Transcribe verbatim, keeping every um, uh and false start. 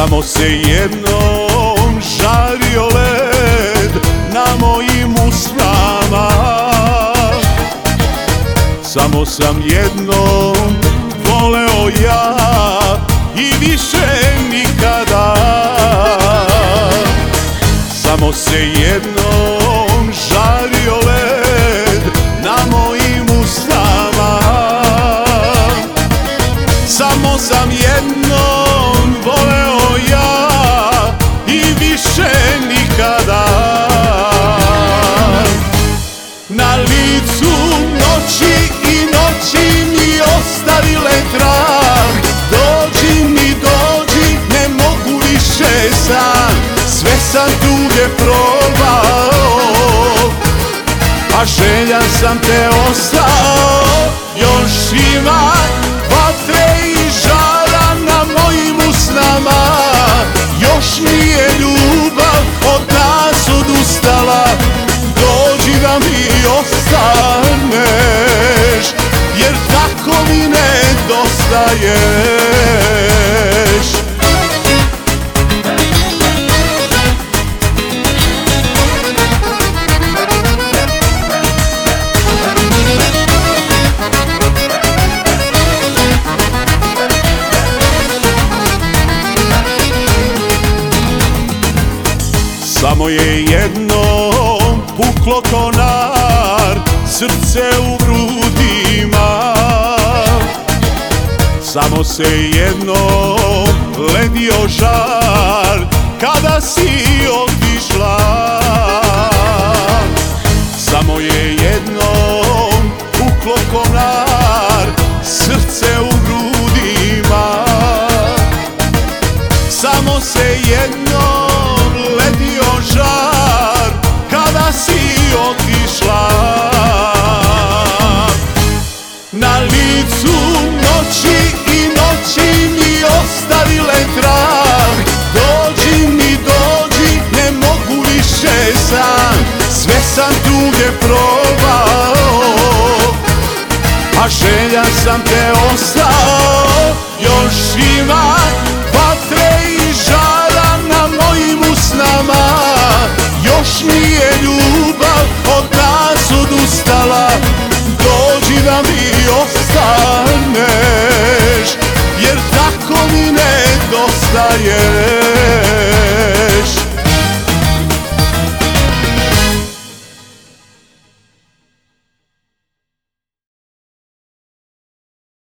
Samo se jednom žario led na mojim usnama. Samo sam jednom voleo ja i više nikada. Samo se jednom žario led na mojim usnama. Samo sam jednom voleo ja i više nikada. Na licu noći i noći mi ostavile trag. Dođi mi, dođi, ne mogu više sam. Sve sam tuge probao, a željan sam te ostao. Još ima vatre i žara na mojim usnama. Još nije ljubav od nas odustala. Dođi da mi ostaneš, jer tako mi nedostaješ. Samo je jednom puklo ko nar, srce u grudima. Samo se jednom ledio žar kada si otišla. Samo je jednom puklo ko nar, srce u grudima. Samo se jednom ledio žar kada si otišla. Na licu noći i noći mi ostavile trag. Dođi mi, dođi, ne mogu više sam. Sve sam tuge probao, a željan sam te ostao. Još ima vatre i žara na mojim usnama. Još nije ljubav od nas odustala. Dođi da mi ostaneš, jer tako mi nedostaješ.